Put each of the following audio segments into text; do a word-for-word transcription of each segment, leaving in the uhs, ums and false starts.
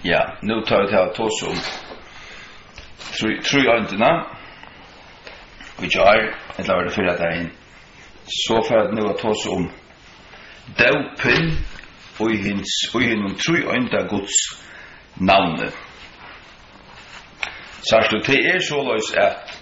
Ja, nu tar vi till att ta oss om tre öndena. Vi gör, eller var det fyra där in. Så för att nu att ta oss om döpen och i hins, och i hins tre önda Guds namn. Särskilt det är så lös att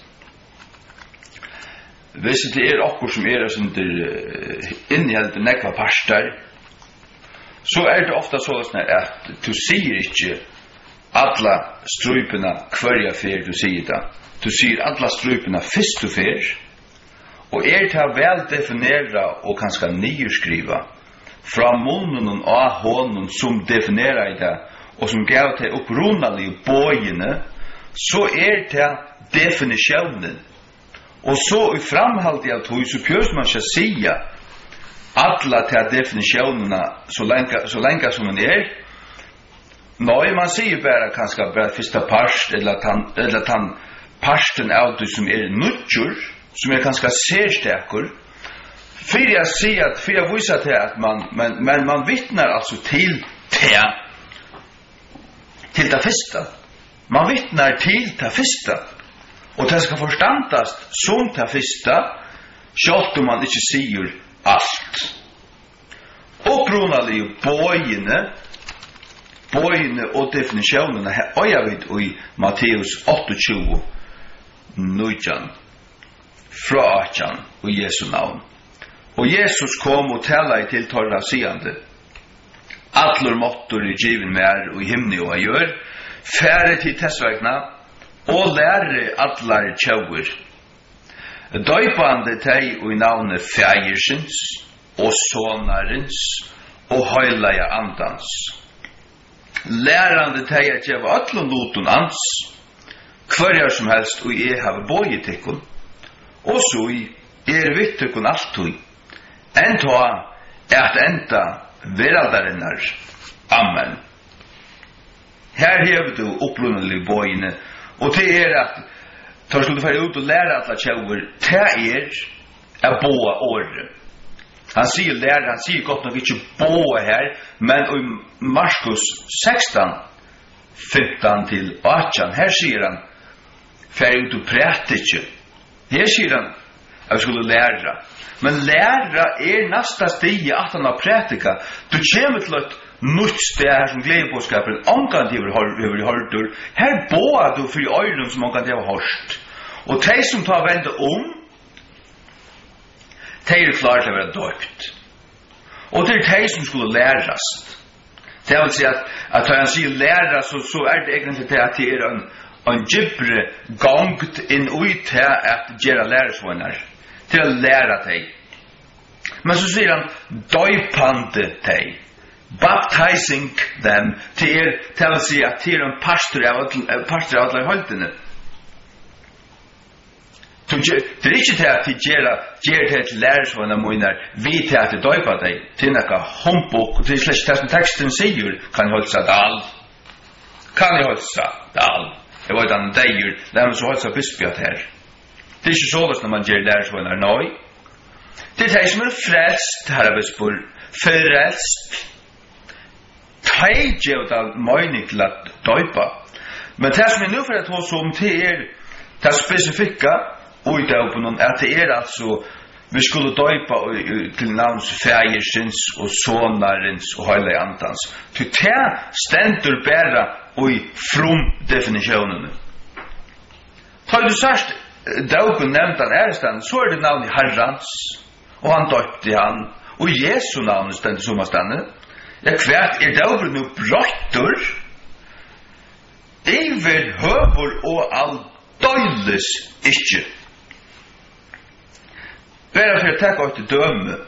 hvis det är okkur som är under innehållet nekva pastor, så är det ofta så att du säger inte alla strupena kvarja fer du säger det. Du säger alla strupena först du fer, och är det väl definera och kanske nyskriva från munnen av honom som definierar det och som gav till upprunalig bojene, så är det definitionen. Och så i framhalt av tog så pjörs man ska säga alla till definitionerna så länge, så länge som man är. Nej, man säger bara kanske bara första parst eller att han, eller att han parsten av det som är nutjur, som är ganska särstäkor. För jag säger att, för jag visar till att man, men, men man vittnar alltså till det, till det första. Man vittnar till det första. Och det ska förstandas som det första, självt om man inte säger allt. Upprunalig bojene, bojene och definitionerna här, och jag vet i Matteus åttiotjugo, nitton, från arton och Jesu namn. Och Jesus kom och talade till torra seende. Allor måttor är given med och i himne och gör, färre till testvägna, og lære allar tjauer. Døypande teg og i navnet Fægersins, og Sonarins, og Høylaja Andans. Lærande teg at jeg var atlun lutun ans, hverjar som helst og jeg have bøyetikkun, og så er vittikkun alltui, enta at enda veraldarinnar. Amen. Her hever du opprunnelige bøyene, og det er at tar skulle fara ut og lære alla tjauer, det er er boa året. Han sier lære, han sier godt nok ikke boa her, men i Markus sexton, femton til arton, her sier han fara ut og prate ikke. Her sier han at vi skulle lære. Men lære er nästa stig at han har pratika. Du kommer til at nutt det her som gledepåskapen omkant hever hørtur. Her boar du for i øyren som omkant hever hørt. Og de som tar vende om, de er klart til å være døpt. Og det er de som skulle lærast. Det vil si at, at når han sier læra, så, så er det egentlig til at det er en, en gybre gongt inn ui til at gjøre læresvånar. Til å lære deg. Men så sier han døypande deg. Baptizing them til er, til å si at til en pastor av pastor av alle holdene. Det er ikke til at de gjør det til lærersvående måneder vi til at de døyper deg til noe håndbok til slett det som teksten sier kan holde seg dal kan jeg holde seg dal jeg vet han deier la meg så holde seg bispjøt her det er ikke så hvis når man gjør lærersvående nøy det er de som er frelst herre bispor frelst de gjør det mening til at døypa men det som er nå for at hos om til er det spesifikke og i døpen at det er altså vi skulle døypa til navns Fægersins og Sonarins og Høylaja Andans til det stendur bæra og i from definisjonene tar du sørst døpen nevnt han ærestand så er det navn i Herrans og han døypte han og Jesu navn stendur som han stande ja kvært er døpen nu brottur iver høvur og all døyles ikkje Bara för att ta ut det döme.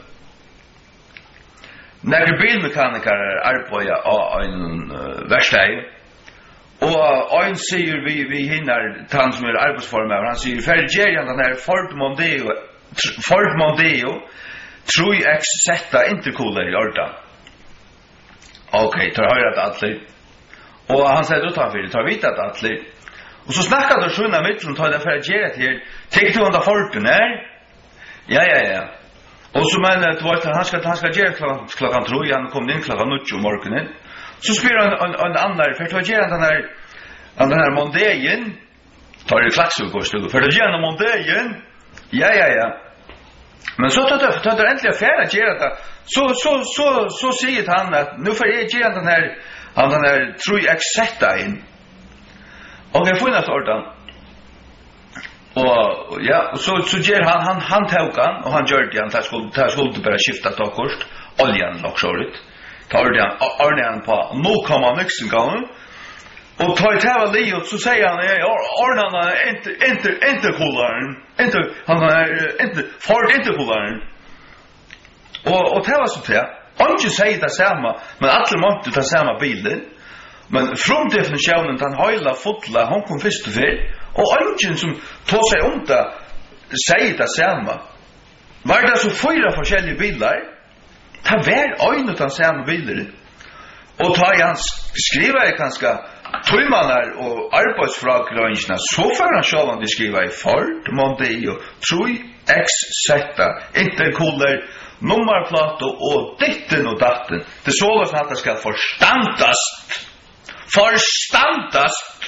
När bilmekaniker arbetar av en verkstad och en säger vi vi hinner han som är arbetsformare han säger färdigger den här Ford Mondeo Ford Mondeo tror jag ex sätta intercooler i ordan. Okej, tar höra att allt. Och han säger då tar vi tar vita att allt. Och så snackar då sjunna mitten tar det färdigger till. Tänk du under Forden är Ja, ja, ja. Og så men det var han ska han ska göra klockan klockan tror jag han kom in klockan nio om morgonen. Så spyr han en, en annan, för att göra den här, den här mondagen, tar det klaxelgård, för att göra den mondagen, ja, ja, ja. Men så tar det, tar det äntligen färre att göra det, så, så, så, så säger han att nu får jag göra den här, han den här, tror jag, sätta in. Och jag får nästa ordan. Och ja, och så så ger han han han tog han och han gör det han tar skuld tar skuld bara skifta ta kort oljan lockshort tar det han Arne på noll komma sex gånger och tar det här Leo så säger han Arne inte inte inte kolaren inte han är inte för inte kolaren och och det var så där han ju säger det samma men alla måste ta samma bilden men från definitionen den hela fotla hon kom först och fel och ingen som tar sig om det säger det samma. Var det så fyra forskjellige bilar? Ta var øyne den samme biler. Og ta han skriver jeg kanskje tøymaner og arbeidsfragrønnsene, så får han selv om de skriver i Ford, Mondeo, Trui, X, Z, intercooler, nummerplato og ditten og datten. Det er så at det skal forstandast. Forstandast!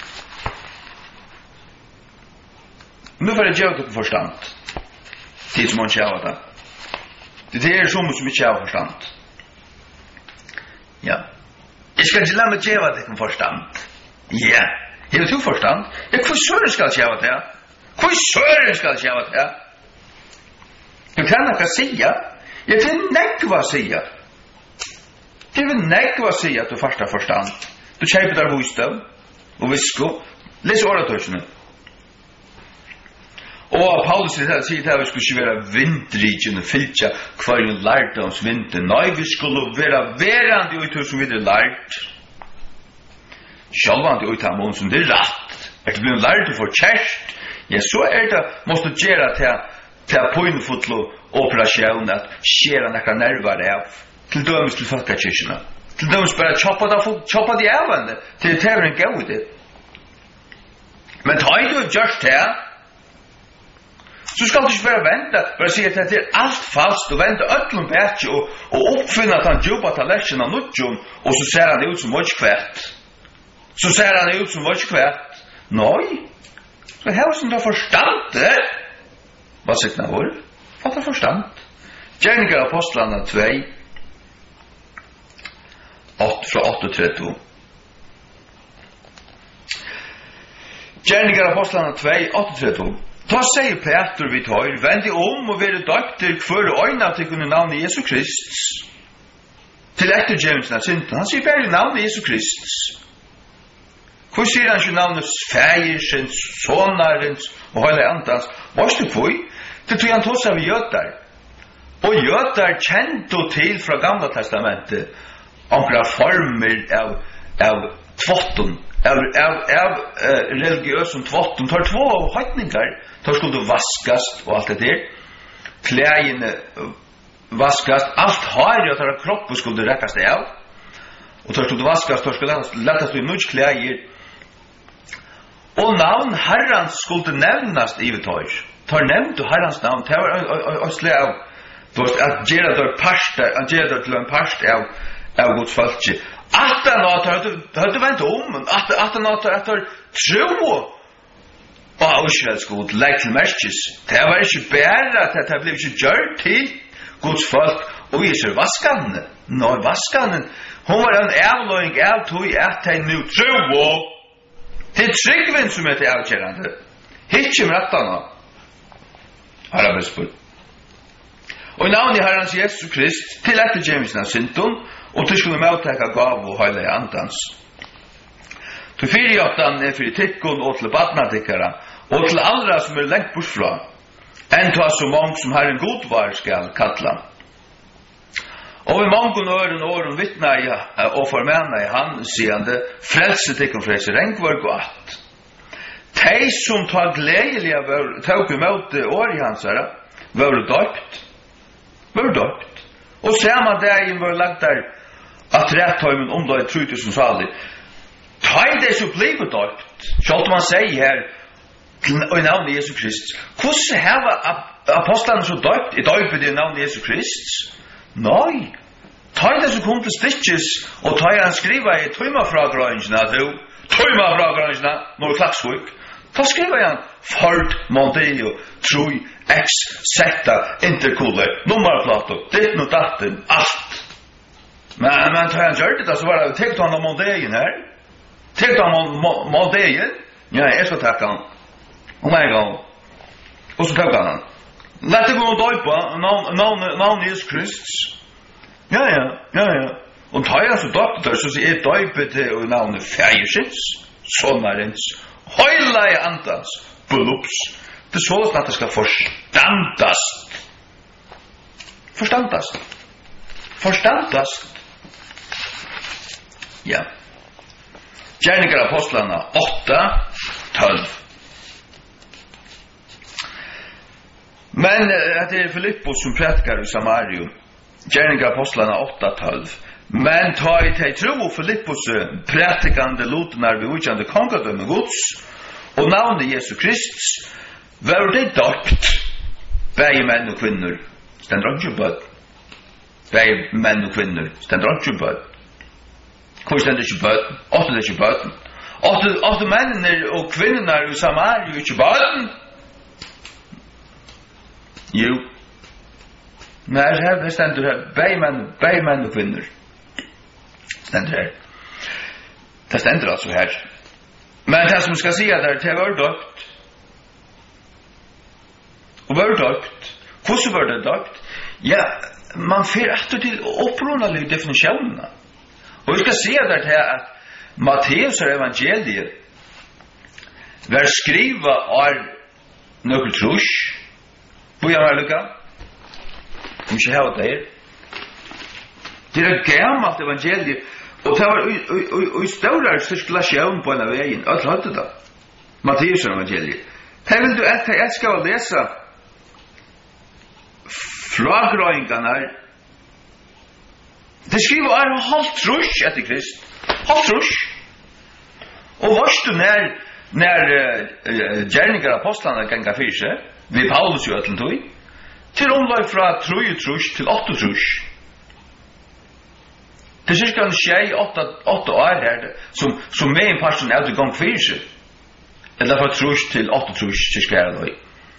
Nu får jag göra det förstand. Tid som man känner det. Det är som som inte har förstand. Ja. Jag ska inte lämna göra det förstand. Ja. Har du förstand? Jag hur så ska jag göra det? Hur så ska jag göra det? Du kan inte säga. Jag vill näkva säga. Det vill näkva säga att du första förstand. Du köper där bostad och visko. Läs oratorerna. Og Paulus sier at vi skulle ikke være vindrigen og fylltja hver en lærdoms vinter. Nei, vi skulle være verande i ut som vi er lært. Sjálvande ut av mån som det er rett. Er det blir lært for kjærst? Ja, så er det, måste gjøre til, til poinfotlo operasjon at skjera nekka nervar av. Til dømes til folkekirkene. Til dømes bare choppa de avvende til tevren gaude. Men ta ikke du gjørst her, så skal du ikke bare vente, bare si at det er alt falskt, og vente øtlom petje, og, og oppfinne at han jobber til leksjen av nudjon, og så ser han ut som vågskvært. Så ser han ut som vågskvært. Nei, så her som du har forstand det. Hva sier den vår? Hva har forstand? Gjerninger apostlene två, fra åtte trettio. Gjerninger apostlene två, åtte trettio. Ta sier Peter vi tar, vend deg om og være døkter for å øyne til kunne navnet Jesu Krist. Til ettergjøvelsen av synden. Han sier bare navnet Jesu Krist. Hvor sier han ikke navnet Fægersens, Sonarens og hele andans? Hva er det for? Det tror han tås av jøder. Og jøder kjente til fra Gamla testamentet omkring former av, av tvotten, av, av, av uh, religiøsen tvotten. Tar två høytninger. Tar skulle vaskast og alt det der. Klægene vaskast. Alt har jo tar kroppen skulle rekkast det av. Og tar skulle vaskast, tar skulle lettast i nudj klæger. Og navn herrans skulle nevnast i tar. Tar nevnt og herrans navn. Det var å slå av. At gjøre det parst, at gjøre det til en parst av, av Guds falskje. At han hadde ventet om, at han hadde tro og Israels god, legg til merkes. Det var ikke bare at det ble ikke gjort til Guds folk, og vi ser vaskene. Nå, vaskene, hun var en avløying av tog at de nå tro det er tryggven som er til avkjærende. Hitt kommer at han har jeg bespurt. Og i navn i Herrens Jesus Krist, til etter Jameson av Sinton, og til skulle møttekka gav og høyla i andans. Til fire jottan er fyrir tikkun og til badnatikkara, og til andra som er lengt bortfra, enn ta så mange som Herren godvar skal kalla. Og i mange åren og åren vittna i og formena i han, siande, frelse tikkun frelse rengvar godt. Tei som tar gledelig av tåk imot åri hansara, var døpt, var døpt. Og saman dagen var lagt der at retthøymen om det er tre tusen salig. Ta i det som blir døpt, selv om man sier her, og i navnet Jesu Krist. Hvordan har apostlene så døpt? I døpet i navnet Jesu Krist? Nei. Ta det så kom till stitches och ta han skriva i tøyma fra grønjena då. Tøyma fra grønjena når klaksvik. Ta skriva han Ford Mondeo True X Zeta Intercooler nummerplato. Det nu datten allt. Men men ta han gjorde det så var det täckt han Mondeo här. Täckt han Mondeo. Ja, jag ska ta han. Oh my god. Och så tar han. Låt det gå då på någon någon någon Jesus Kristus. Ja, ja, ja, ja. Och tar jag så doktor så ser ett döpet och namnet Färjesins, sommarens, höjla i andas, bulups. Det är så att det ska förstandas. Förstandas. Förstandas. Ja. Gärningar apostlarna åtta, tolv. Men det är Filippos som predikar i Samarium. Gärningar apostlarna åtta tolv. Men ta i tej tro och Filippos predikande lotnar vid utjande kongadöme Guds och navnet Jesu Kristus var det döpt bäge män och kvinnor ständer inte böd bäge män och kvinnor ständer inte böd hvor ständer inte böd åtta det inte böd åtta männen och kvinnorna i Samaria inte böd jo men här ständer här bäge män bäge män och kvinnor ständer här det ständer alltså här men det som ska säga där det var döpt och var döpt hur var det döpt ja man får efter till upprunaliga definitionerna och vi ska se där det att Matteus evangeliet var skriva av något trus på jag har lucka om jag har det det är gammalt evangeliet och det var i stora cirkulation på en vägen allt hade det Matteus evangeliet här vill du att jag ska läsa fragröingarna det skriver är halvt trus efter Krist halvt trus och varst du när när gärningar apostlarna ganga för sig vi Paulus ju att tog till omlag från tro trus till åtta trus det är cirka en tjej åtta åtta år här som som med en person är det gång för sig eller för trus till åtta trus cirka är det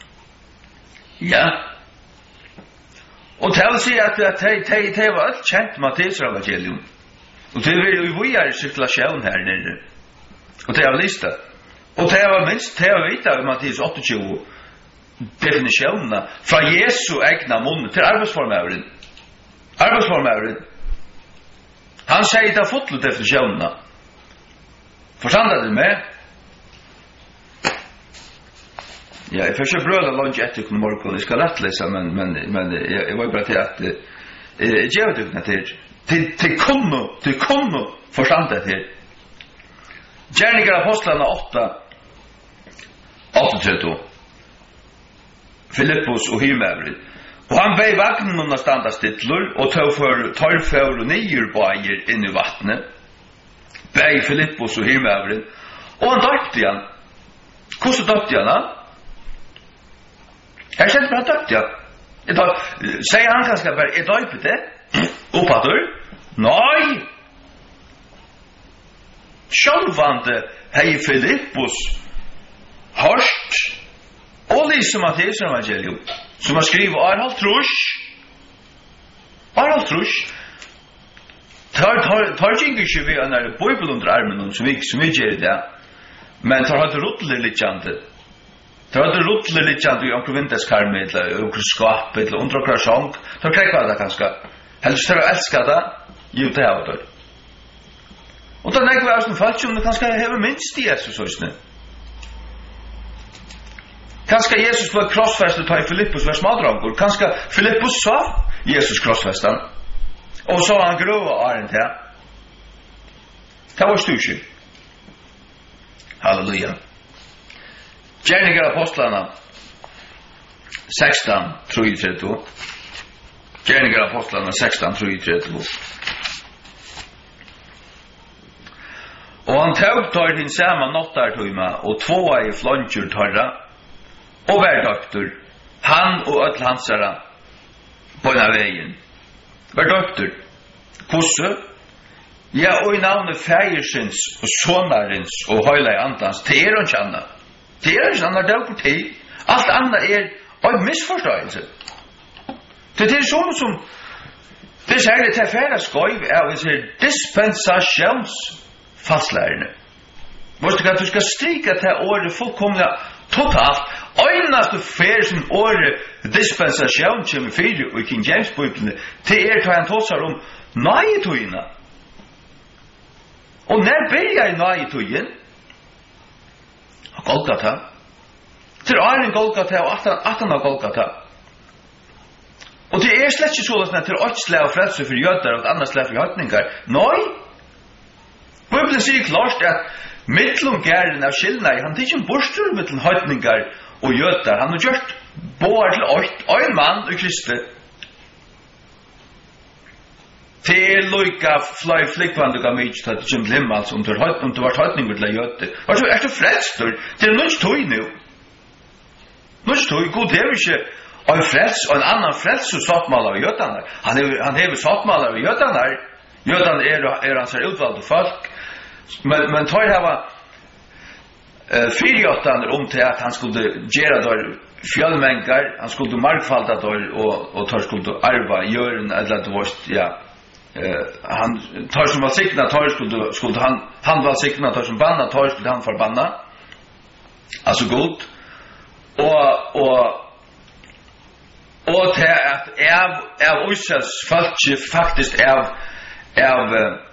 ja och det vill säga att det det det var allt känt Matteus evangelium och det vill ju vi är cirkulation här nere och det är lista och det var minst det var vita av Matteus åtta tjugo definitionerna från Jesu egna mun till arbetsformören arbetsformören han säger det fotlo definitionerna förstår du med ja, jag försöker bröda lunch efter kun morgon. Jag ska lätt läsa men men men jag, jag var bara till att eh jag vet inte till till till kommer till kommer förstå det här. Gärningar apostlarna åtta åtta tretton. Filippos och Himavrid. Och han väg vagnen om standa stittlor och tog för tar för och nyer bajer in i vattnet. Väg Filippos och Himavrid. Och han döpte han. Hur så döpte han? Jag känner mig döpt, ja. Idag, säger han kanske bara, är döpt det? Uppfattar? Nej! Självande hej Filippos hörst och liksom Matteus evangelium som har skrivit Arnold Trusch Arnold Trusch tar tar tar inte ju vi när bibeln under armen som vi som vi gör det men tar hade rotle lite jante tar hade rotle lite jante i onkel Winters karmet eller skap eller under krasjong tar kräkva det kanske helst att älska det ju det har det och då när vi är som falsk om det kanske har minst det så så snä kanske Jesus var krossfäst och i Filippos var smadrangur kanske Filippos sa Jesus krossfästan och så han grova är inte det var styrke halleluja Gärningar apostlarna sexton trettio Gärningar apostlarna sexton trettio och han tog tar din samma nottartuma och två i flanchur tarra och var doktor han och öll hansara på den vägen var doktor Kosse. Ja, og i navnet Fægersins og Sonarins og Høyla i Andans, det er ikke annet. Det er ikke annet, det er på tid. Alt annet er en misforståelse. Det er sånn som, det er særlig til færre skøyv av disse dispensasjonsfastlærerne. Måste du skal stryka til året fullkomna totalt. Øynaste fer som året dispensasjon kommer fyrir og i King James-bøyblene, det er til han tåsar om nøyetøyene. Og når byrjar i nøyetøyen? Golgata. Til Arjen Golgata og atten av Golgata. Og det er slett ikke sånn at det er åtte slag og frelse for jøder og et annet slag for høytningar. Nei! Bibelen sier klart at mittlomgæren av skillnad, han er ikke en borstur mittlom høytningar og jøder. Han har gjort båar til åtte, en mann og Kristi. Til loika fløy flikvand og gav mykje til at det kommer til himmel om du har høytningar til jøder. Er du frelstur? Det er noe tøy nå. Noe tøy, god det er ikke en frels og en annan frels og sattmaler av jødene. Han hever sattmaler av jødene. Jødene er, er hans utvalgte folk. Men, men tar jeg hva uh, fyrjøttene om til at han skulle gjøre der fjallmengar, han skulle markfalda der og, og tar skulle arva gjøren eller det var, ja. Uh, han tar som var sikna, tar skulle, skulle han, han var sikna, tar som banna, tar skulle han forbanna. Altså god. Og, og og til at av, av Israels folk faktisk av av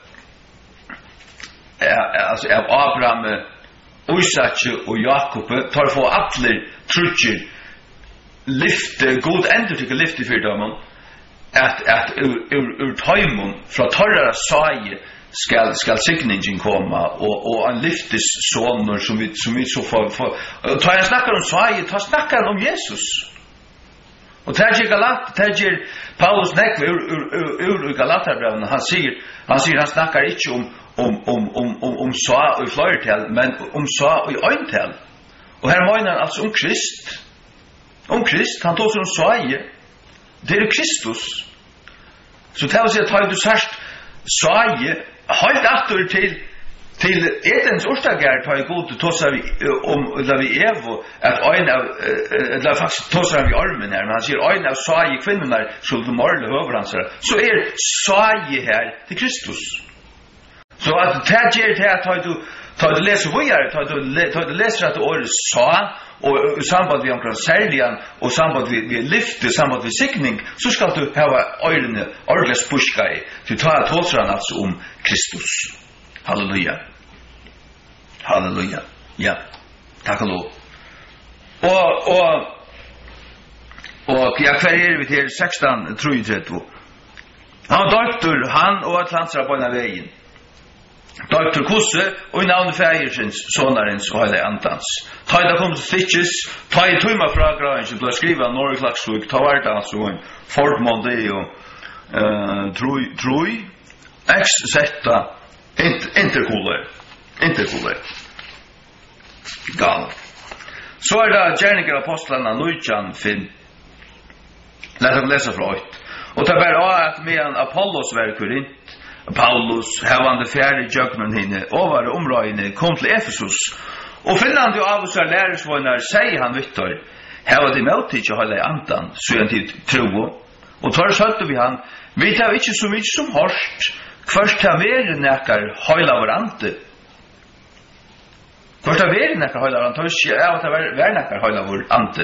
altså av Abraham, Isak og Jakob tar få atler trutjer lyfte, god ender til å lyfte for dem at, at ur, ur, ur tøymon fra torrara sage skal, skal signingen komme og, og en lyftes soner som vi, som vi så får, får. Tar jeg snakker om sage, tar snakker han om Jesus. Og det er Galat, det er Paulus nekve ur, ur, ur, ur Galaterbrevene, han sier, han sier, han snakker ikke om om om om om om så og i flertall, men om så og i øyntall. Og her mener han altså om Krist. Om Krist, han tog som svaje. Det er Kristus. Så det vil si at har du sagt svaje, helt atter til til Edens årstagær tar jeg god til tåsar vi om la vi evo at øyn av la faktisk tåsar vi armen her, men han sier øyn av svaje kvinnerna skulle du morle over hans her. Så er svaje her til Kristus. Så at det gjør det at du tar du leser videre, tar du, tar du leser at året sa, og i samband med omkring særligen, og samband med lyft, i samband med sikning, så skal du ha øyrene ordentlig spuska i, til å ta tålsran altså om Kristus. Halleluja. Halleluja. Ja. Takk og lov. Og, og, og, ja, hver er vi til seksten trettito? Han var doktor, han og Atlantsra på en av veien. Doktor Kosse og i navnet Fægersins, Sonarins og Høyla Andans. Ta i da kom til Stitches, ta i tøyma fra graven som ble skrivet av Norge Klaksvuk, ta var det altså en Ford Mondeo, uh, Troi, Troi, X Z, Intercooler, Intercooler. Gal. Så er det Gjerninger Apostlene, Nujjan, Finn. Lett å lese fra oss. Og det er bare at medan Apollos var Korint, Paulus, hevande fjerde jøgnen henne, over områdene, kom til Efesus, og finnande jo av oss er lærersvånar, sier han Victor, heva de møte ikke holde i andan, så han til tro, og tar søtte vi han, vi tar ikke så mye som hørst, først tar vere nekkar høyla vår ante, først tar vere nekkar høyla vår ante, tar ikke av at det vere nekkar høyla vår ante,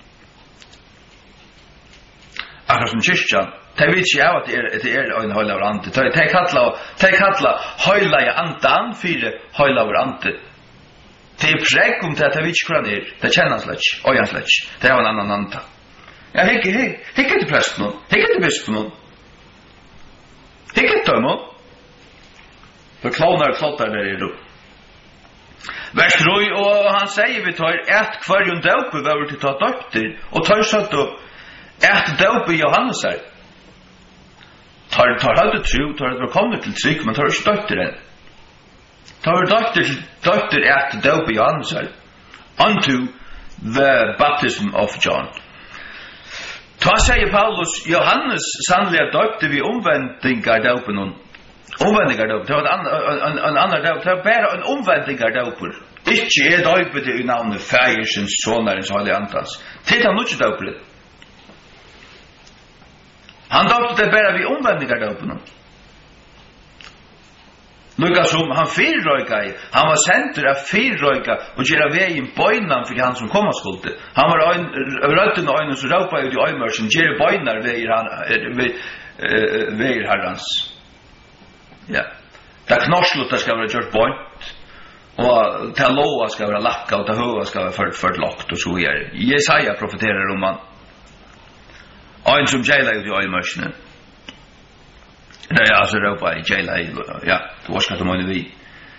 akkurat som kyrkjan, de vet ikke av at det er, det er en høyla vår ante. De kallar høyla i andan for høyla vår ante. Det er preg om det at de vet ikke hvordan det er. Det kjenner han slett, og han slett. Det er en annan anta. Ja, hikke, hikke, hikke til presten noen. Hikke til bispen noen. Hikke til noen. For klonar og klottar der er du. Vers tre, og han sier vi tar et kvarjon døpe var til ta døpter, og tar satt opp et døpe Johannes her. Tar tar hade tro, tar det kommer till trygg, men tar inte dötter än. Tar dötter dötter at dope Johannes unto the baptism of John. Ta säger Paulus, Johannes sannliga döpte vi omvändningar döpen och omvändningar döpen. Det var en annan döp, det var bara en omvändningar döpen. Ikke er døypet i navnet Fægersens, Sonarens og Hellige Andans. Til han ikke døypet. Han døypte det bare ved omvendinger døypene. Lukas som han fyrrøyga i, han var senter av fyrrøyga og gjøre veien bøynan for han som kom av skulde. Han var røyten og øyne som råpa ut i øymørsen, gjøre bøynar veir herrans. Ja. Det er knorslut det skal være gjort bøynt. Og til loa skal være lakka, og til høa skal være ført, ført lagt, og så videre. Jesaja profeterer om han. Og en som gjeila ut i øymørsene. Det er altså råpa i gjeila i, ja, det var skatt om øyne vi.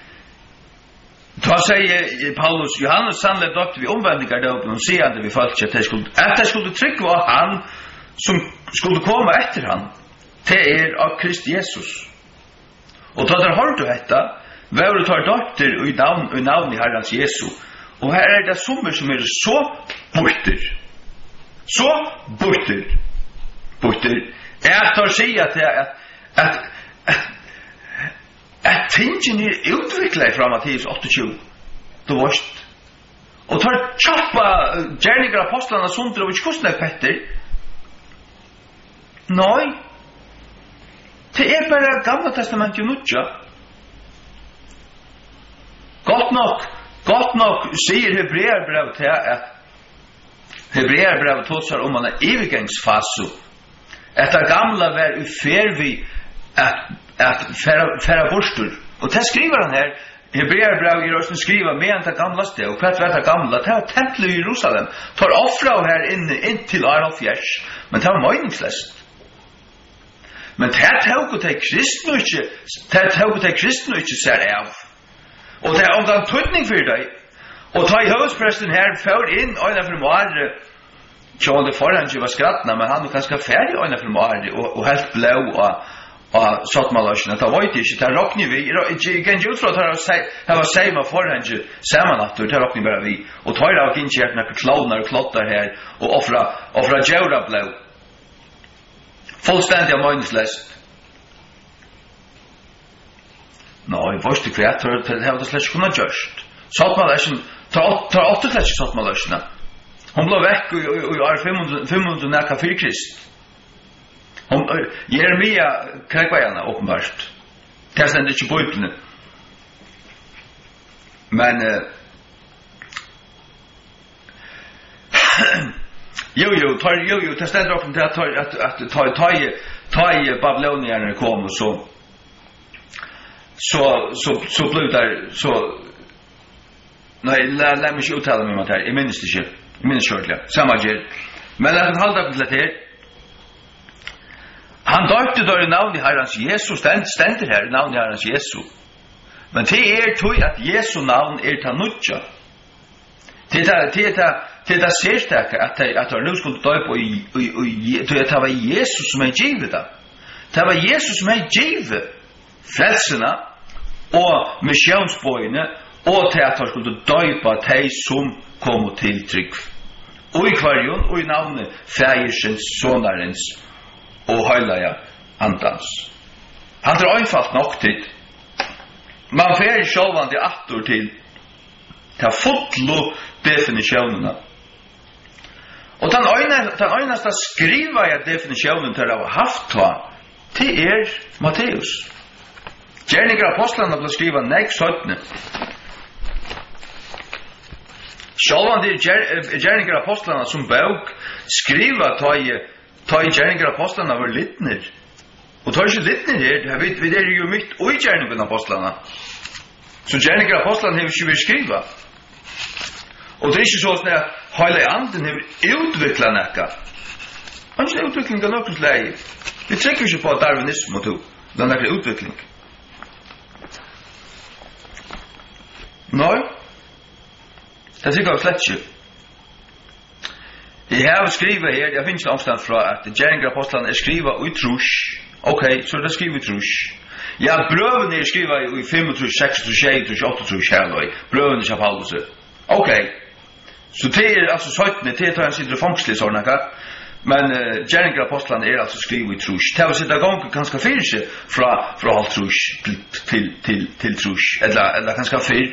Da sier Paulus, Johannes sannlig døpte vi omvendinger døpen, og sier han vi følte at det skulle, at det skulle trygge var han som skulle komme etter han, til er av Krist Jesus. Og da der har du dette, Vær du tar dotter i navn, i navn i Herrens Jesu. Og her er det sommer som er så borter. Så borter. Borter. Jeg tar si at at at at, at tingene er utviklet fra Matteus åttiotjue. Du varst. Og tar tjappa gjerninger apostlene sundre og ikke hvordan er Petter. Nei. Det er bare gamle testamentet og nutja. Gott nok, gott nok sier Hebreerbrev til at Hebreerbrev tåsar om man er ivergangsfaso. At det gamla var i fervi at, at færa borstur. Og det skriver han her, Hebreerbrev i røsten skriver med enn det gamla sted. Og hva er det gamla? Det var tempelet i Jerusalem. Tar offra her inne inntil Aralfjers. Men det var meningsløst. Men det tog til kristne ikke, det tog til kristne ikke ser av. Og det er om det er en tøytning for deg. Og ta i høvdspresten her, før inn øyne for måre, ikke om det forhånd ikke var skrattene, men han var ganske ferdig øyne for måre, og, og helt blå og, og sottmaløsene. Det var ikke, det er råkning vi. Jeg kan ikke utfra at det var seg med forhånd ikke samannatter, det er råkning bare vi. Og ta i råk innkjert noen klovner og klotter her, og offra, offra djøra blå. Fullstendig av møgneslest. Nei, vars til kvart, det har det slett ikke kunnet gjørst. Sottmaløsene, tar åtte slett ikke sottmaløsene. Hon blev vekk i år fem hundre nekka fyrir Krist. Hon, Jeremia krekva henne, åpenbart. Det stender ikke på Bibelen. Men, uh, jo, jo, tar, jo, jo, det stender åpen til at ta i babylonierne kom, og så så, så, så blev der, så nei, la, la meg ikke uttale meg om det her, jeg minnes det ikke. Minns kjørtlig, samme gjør. Men jeg kan holde på til her. Han døpte da i navn i Herrens Jesus, den stender her i navn i Herrens Jesus. Men det er tog at Jesu navn er ta nutja. Det er det særstekke at han nå skulle døpe og det var Jesus som er givet da. Det var Jesus som er givet frelsene og misjonsbøyene og til at han skulle døpe de som kom til trygg. Og i kvarjon, og i navnet Fægersens, Sonarens og Høylaja Andans. Han er einfalt nok til. Man fer sjålvan til attor til til fotlo definisjonene. Og den øyneste skriva jeg definisjonen til å ha haft hva til er Matteus. Gjerninger apostlene ble skriva nek søttene. Sjálvan det gjerninger apostlene som bøk skriva ta i gjerninger apostlene var littner. Og ta ikke littner her, vi, vi er jo mitt og i gjerninger apostlene. Så gjerninger apostlene har ikke vært skriva. Og det er ikke sånn at hele anden har utviklet nekka. Han er utvikling av noen leie. Vi trekker ikke på darwinisme og to. Den er utvikling. Nei. Det tycker jag slett ikke. Jeg har skrivet her, jeg finner omstand fra at gjerninger apostelen er skrivet i trus. Ok, så er det skrivet i trus. Ja, brøvene er skrivet i fem trus, seks trus, sju trus, åtte trus, herløy. Brøvene er Paulus. Ok, så det er altså søttene, det tar en sider fangslig sånn, men uh, gärningar apostlarna är alltså skrivet i trus. Det har sitta gånger ganska fyrir sig från från allt trus till till till till trus eller eller ganska fyrir.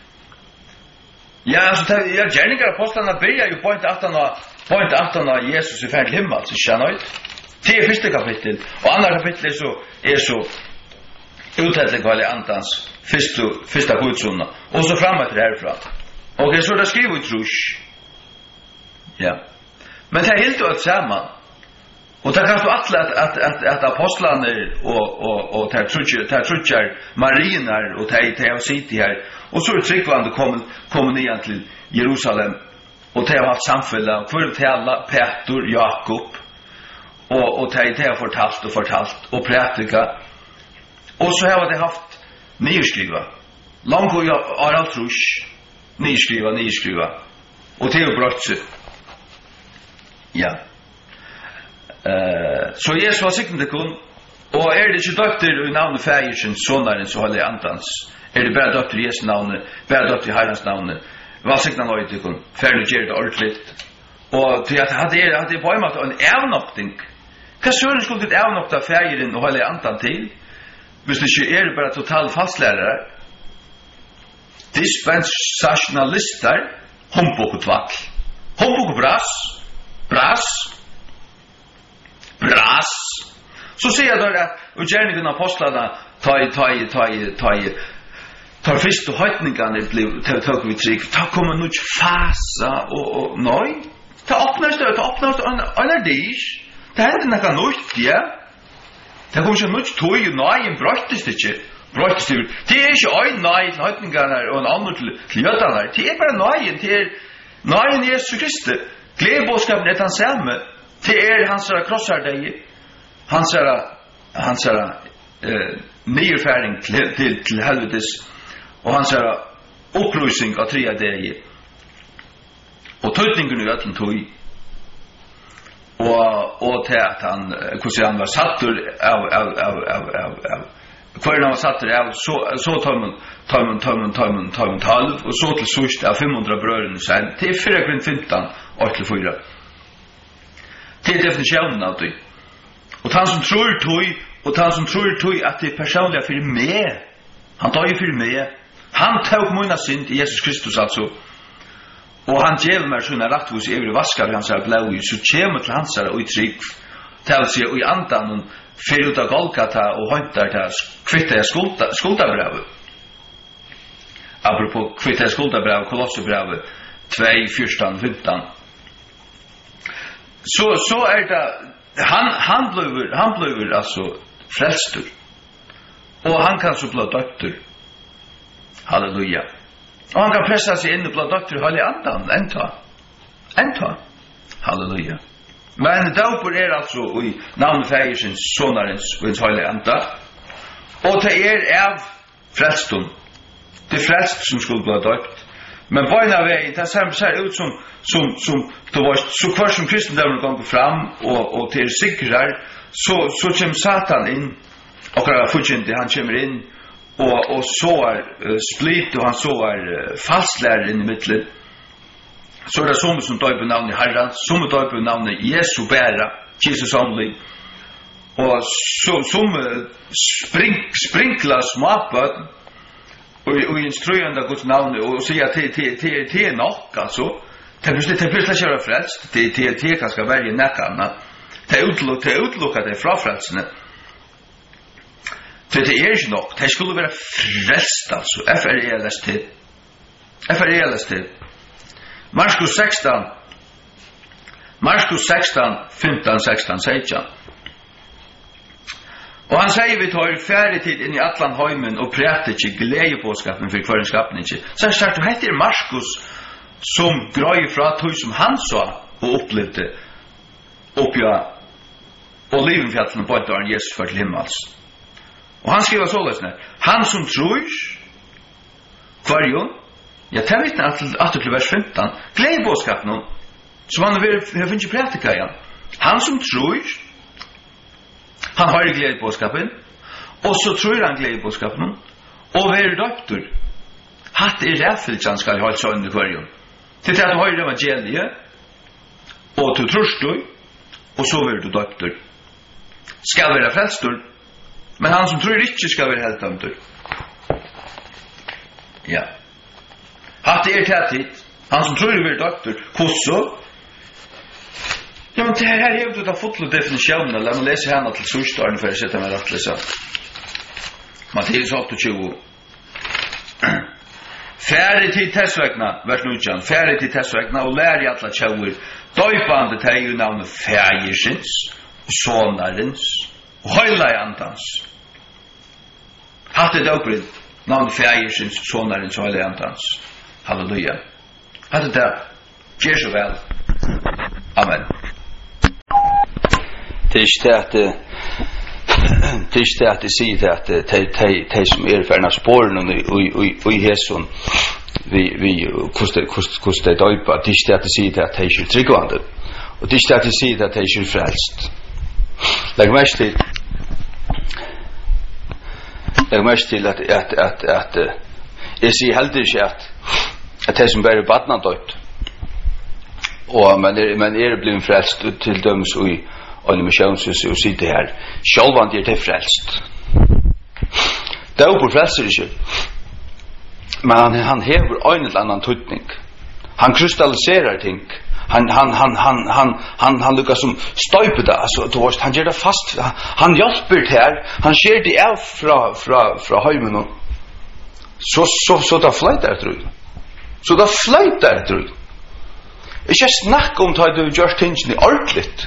Ja, alltså det ja gärningar apostlarna börjar ju på att han på att han Jesus i färd himmel så känner det är första kapitel och andra kapitel så är så uttryckligt vad är antans första första budskapet och så framåt därifrån. Och det så där skriver vi trus. Ja. Men det är helt och samman. Och det kan stå att att att att apostlarna och och och tar trutcher tar trutcher marinar och tar tar city här och så tryckvande kommer kommer ner till Jerusalem och tar haft samfälla för till alla Peter Jakob och och tar tar fortalt och fortalt och predika. Och så har det haft nyskriva. Långt och är allt trus. Nyskriva, nyskriva. Och det är brott. Ja. Uh, så Jesus var siktende kun, og er det ikke døpter i navnet Fægersen, sonaren, så holder antans. Er det bare døpter i Jesu navnet, bare døpter i Herrens navnet, var siktende nøy til kun, ferdig gjør det ordentligt. Og til at hadde er, hadde på en måte en avnokting. Hva søren skulle ditt avnokta Fægeren og holde antan til? Hvis det ikke er bare totalt fastlærere, dispensationalister, humbok og tvakl. Humbok og brass, brass, brass. Så sier jeg da at og gjerningen av apostlarna ta i, ta i, ta i, ta i tar først og høytningene tøk vi trygg ta kommer noe fasa og, og nøy ta åpner støy ta åpner støy han er det det hender noe nøyt ja det kommer ikke nøyt tøy og nøy en brøytest ikke brøytest ikke det er ikke øy nøy til høytningene og en annen til, til jødene det er bare nøyen det er nøyen Jesus Kristi gledebåskapen er han samme det er hans krossar deg hans er hans er eh, nyrfæring til, til, til helvetes og hans er opplysning av tre deg og tøytningen i øtlen tøy og, og til at han hvordan han var sattur av av, av, av, av, av hver han var sattur av så, så tar man tar man, tar man, tar man, tar man tolv og så til sørst av fem hundre brødrene sen til fyra kvinn femton og til fyra det er definisjonen av det og han som tror tøy og han som tror tøy at det er personlig for meg han tar jo for meg han tar mina synd i Jesus Kristus altså og han gjev meg sånne rattvus i evig vaskar hans er blau så kommer til hans er og i trygg til å si og i andan fyrir ut av Golgata og håndtar til kvitta jeg skuldabrevet apropos kvitta jeg skuldabrevet Kolossebrevet två fjorton femton så så är det han han blev han blev alltså frälstur och han kan så bli döptur halleluja och han kan pressa sig in och bli döptur halleluja andan ända ända halleluja men dopur är alltså i namn Fägersens sonarens och halleluja ända och det är av frälstum det frälst som skulle bli döpt men på en av vägen det ser, ser ut som som som då var så kvar som kristendomen går fram och och till sikrar så så kommer Satan in och kan fortsätta han kommer in och och så är uh, split och han så är uh, fastlärare in i mitten så det som som tar på namnet Herren som tar på namnet Jesu bära Jesus only och så som uh, spring sprinklar småpöt och och instruerande Guds namn och säga till till till till nog alltså det blir det blir släcka frälst det det det kan ska välja näkarna det utlock det utlockar det från frälsne för det är ju nog det skulle vara frälst alltså F R E L S T F R E L S T Markus sexton Markus sexton femton sexton sexton og han sier vi tar færdig inn i atlan heimen og præter ikke gledepåskapen for kvarenskapen ikke. Så han sier, du heter Markus som grøy fra tog som han sa og opplevde oppja Olivenfjallen på et år Jesus for til himmels. Og han skriver så løsne, han som tror kvarjon, ja, det vet han at til vers femton, gledepåskapen som han har finnet prætika igjen. Han som tror han har gledebåskapen og så tror han gledebåskapen og er døptur hatt er ræfyljan skal ha sånn i kvarjon til at du har evangeliet og du trorst du och så vill du döpter. Ska vara frälstor. Men han som tror inte ska vara helt dömd. Ja. Hatt det är tätt. Han som tror vill döpter. Kosso. Ja, men det här är ju det fotlo definitionen. Låt mig läsa henne till sista ungefär för att sätta mig rätt läsa. Matteus åtta tjugo. Färre till testvägna, vers nitton. Färre till testvägna och lär i alla tjauer. Döpande till ju namnet färgersins, sonarens och höjla i andans. Hatt det döprid, namnet färgersins, sonarens och höjla i andans. Halleluja. Hatt det där. Gör så väl. Amen. Det är inte att det är inte att det säger att de som är färna spåren och i hässon vi kostar döpa. Det är inte att det säger att de är tryggvande. Och det är inte att det säger att de är frälst. Lägg mest till Lägg mest till att att att att jag säger helt inte att att de som bär badnan döpt. Och man är man är blivit frälst till döms och i alla missions och sitter här. Självan är det frälst. Det är på frälser inte. Men han han häver en eller annan tydning. Han kristalliserar ting. Han han han han han han han lyckas som stöper det alltså då var han gör det fast. Han hjälper här. Han sker det av från från från hemmen. Så så så där flyter det tror. Så där flyter det tror. Ikke snakk om at du gjør tingene ordentligt.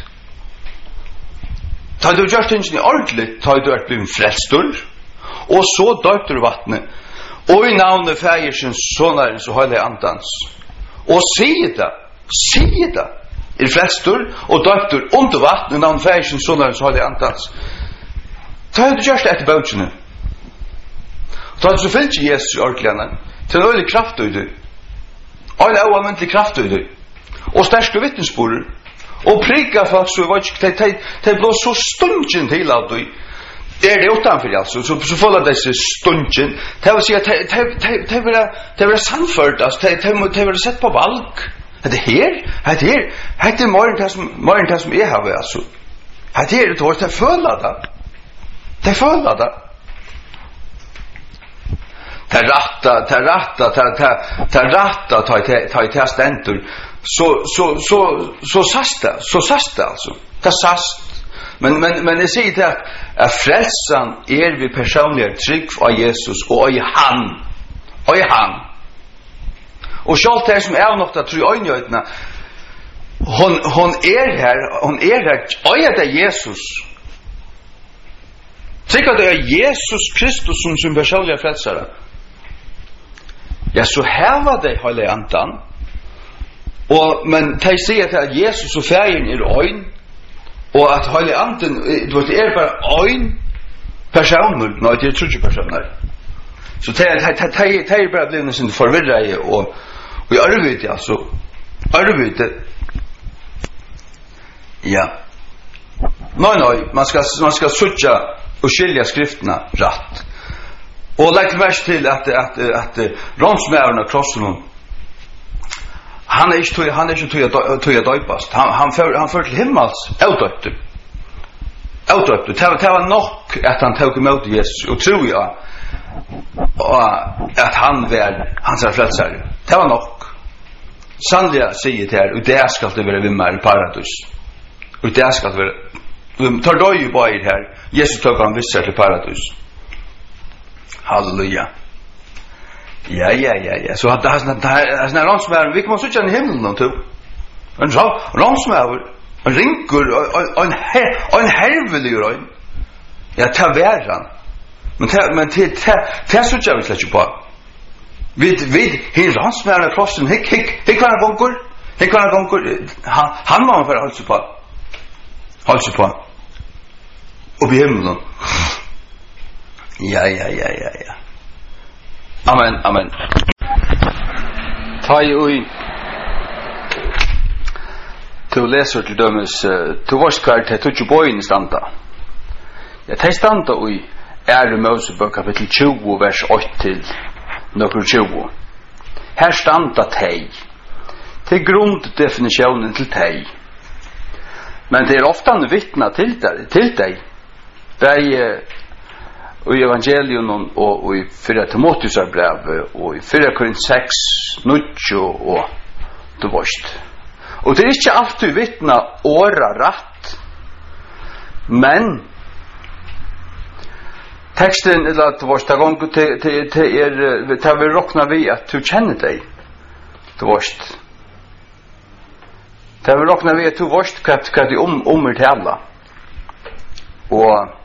Da du gjør tingene ordentligt, da du er blitt frelstor, og så døpte du vattnet, og i navnet Fægersens, Sonarens og Høylige Andans. Og sier det, sier det, er frelstor, og døpte under vattnet, i navnet Fægersens, Sonarens og Høylige Andans. Da du gjør det etter bøtjene. Da du så fyllt ikke Jesus i ordentligene, til en øyelig kraft i det, og en avamentlig kraft i det, og sterske vittnesbord og prika folk så var ikke de, de, de ble så stundjen til at du er det utenfor altså så, så føler de seg stundjen det vil si at de, de, de, de, de, de vil samført altså, de, de, de vil sett på valg det her det her det er morgen til som, morgen til som jeg har altså det her det var de føler det de føler det de ratta de ratta de ratta ta i testentur så så så så sasta så sasta alltså det sast men men men det säger det att att frälsan är vi personliga trygg av Jesus och i han och i han och självt det som är något att tro i nödna hon hon är här hon är här och det är Jesus tycker det är Jesus Kristus som som personliga frälsare ja så här var det hela antan. Og men de sier at Jesus og färgen er øyn og at Hellige Anden du vet er bare øyn personer, nei det er ikke personer. Så de de de bare blevet sin forvirret og vi arbeider altså arbeider ja. Nei nei, man skal man skal søke og skilja skriftene rett. Og legg merke til at at at ransmæren av krossen han er ikke han er ikke tøy at døypast han han fører han fører til himmels outdøpt outdøpt det var nok at han tok imot Jesus og tror jeg og at han var hans frelsere det var nok sannelig sier det her og det skal det være vimmer i paradis og det skal det være vi tar døy i bøyer her Jesus tok han visser til paradis halleluja. Ja ja ja ja så att det har det har ransmär vi kommer så tjäna himlen då. En så ransmär en rinkur en en helvelig røy. Ja ta värran. Men ta men till ta så jag vill på. Vid vid hela ransmär krossen hick hick hick kan gonkur. Hick kan gonkur han han var för alltså på. Alltså på. Och vi himlen. Ja ja ja ja ja. Amen, amen. Ta i ui. Du leser til dømes, du varst hver til tutsi bøyen standa. Ja, til standa ui er Mosebok kapitel tjugo, vers åtte til nokkur tjugo. Her standa tei. Til grunddefinitionen til tei. Men det är ofta en vittna till dig, till dig. Bäj och i evangelium och, och i fyra Timoteusar brev och i fyra Korint sex, nio och du varst. Och det är inte alltid vittna åra rätt. Men texten eller att du varst där gång till, till, till er där vi råknar vi att du känner dig. Du varst. Där vi råknar vi att du varst kvart kvart i om, om till alla. Och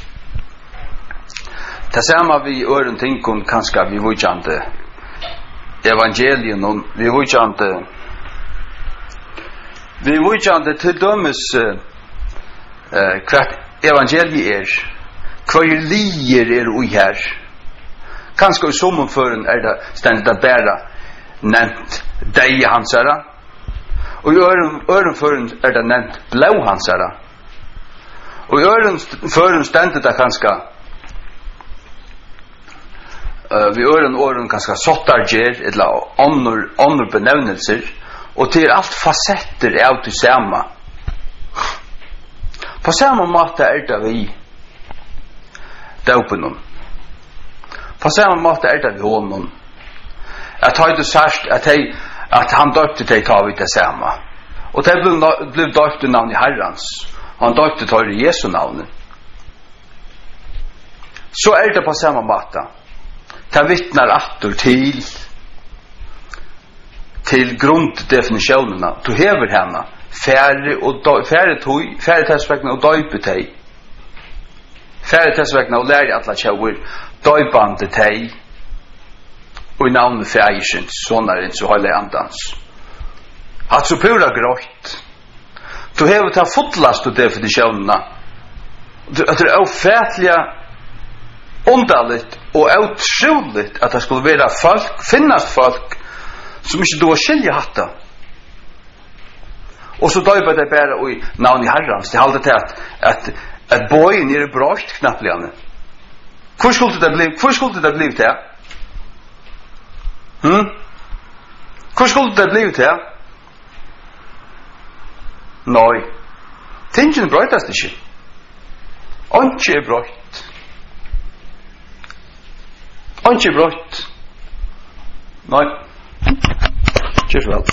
det samma vi öron tinkon kanske vi vujande evangelien och vi vujande vi vujande till dömes eh kvart evangeliet är kvar lier är och här kanske i sommar förrän är det ständigt bära nämnt dig hansara och i öron öron förrän är det nämnt blå hansara och i öron förrän ständigt det kanske Uh, vi ören åren ganska sottarger eller annor annor benämnelser och till allt facetter av det samma. På samma måte är det vi döpen. På samma måte är det vi honom. Att ha det sagt att hej att han döpte dig tar vi det samma. Och det blev blev döpt i namn i Herrans. Han döpte tar i Jesu namn. Så är det på samma måte. Ta vittnar attor till till grunddefinitionerna. Du hever henne färre och färre tog färre testvägna och döpe dig. Färre testvägna och lär alla tjauer döpande dig och i namnet färgersen sonarens och hela andans. Att så pura grått. Du hever ta fotlast och definitionerna. Att det är ofätliga underligt och otroligt att det skulle vara folk, finnas folk som inte då skiljer hatta. Och så döper det bara i namn i Herrans. Det håller till att, att, att bojen är brått knappligen. Hur skulle det bli? Hur skulle det bli till? Hm? Hur skulle det bli till? Nej. Tingen brötast inte. Inte är brått. Ikke brott. Nei. Kjør vel.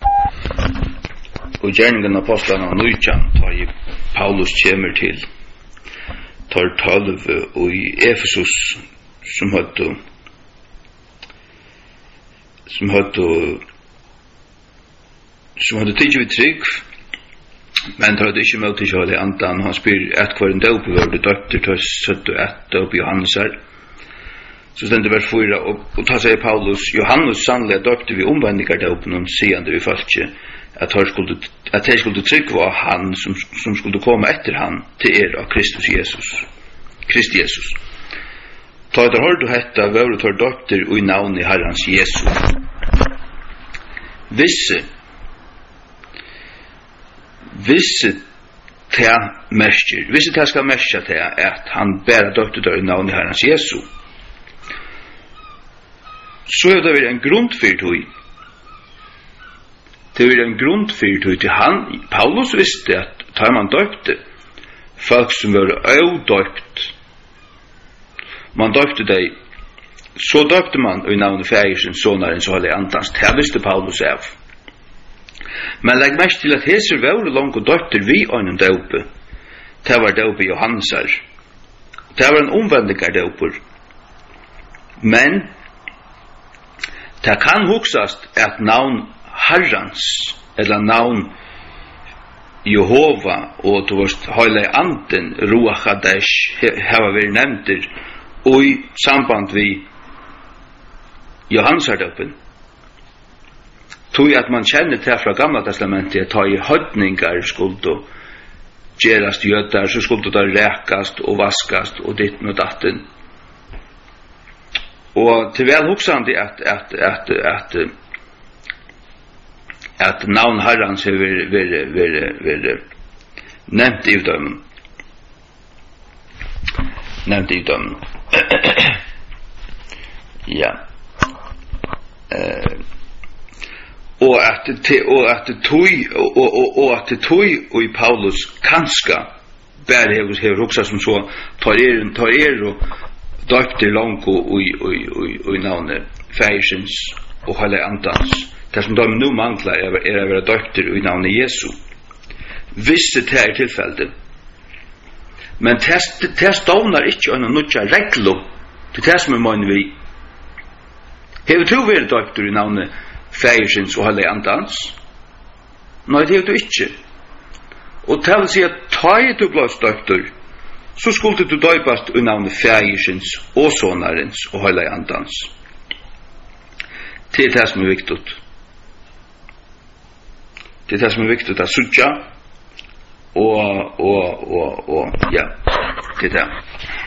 Og gjerningen av apostlarna av Nujjan tar i Paulus kommer til tar tolv og i Efesus som hadde som hadde som hadde tidlig vi trygg men tar det ikke med til kjøle andan han spyr et hver en døp var det døpter til søtt og et døp Johannes her. Så stendte vers fyra og, og ta seg Paulus Johannes sannlega døpte vi omvendingar døpen og siande vi falske at han skulle at han skulle trykva han som, som skulle komme etter han til er av Kristus Jesus Krist Jesus ta etter har du hetta vore tar døpter og i navn i Herrans Jesus visse visse ta mersker visse ta skal merska til at han bæra døpter i navn i Herrans Jesus så er det en grundfyrtøy. Det er en grundfyrtøy til han. Paulus visste at tar man døpte folk som var øvdøpt. Man døpte deg så døpte man i navnet fægersen sonaren så hadde andans. Det visste Paulus av. Men legg mest til at heser var langt og døpte vi øynen døpe. Det var døpe Johannesar. Det var en omvendigar døper. Men det kan huksast at navn Herrans eller navn Jehova og du varst høyla anden Ruach Hadesh hava vært nevnter og i samband vi Johansardøpen tog at man kjenner til fra gamla testamentet ta i høydningar skuldu gerast jødar så skuldu da rekast og vaskast og ditten og datten og til vel huksandi at at at at at navn Herrans er ver ver ver ver nevnt i dem nevnt i dem ja eh og at te og at tøy og og og at tøy og i Paulus kanska bær hevur hevur hugsa sum so tar er tar er og døptir langt og og og og navne Faishens og Hellig Andans. Det som de nu manglar er er å være døptir i navnet Jesu. Visst det er tilfellet. Men test test dovnar ikkje ein nokja reglu. Det er som man vi. Hevur du verið døptir i navnet Faishens og Hellig Andans? Nei, det er du ikkje. Og til å si at ta i du blåst døptir, så skulle du døpast i navnet Faishens og Sonarens og Hellig Andans. Det er det som er viktig. Det er det som er viktig å sutja, og, og, og, og, ja, det er det.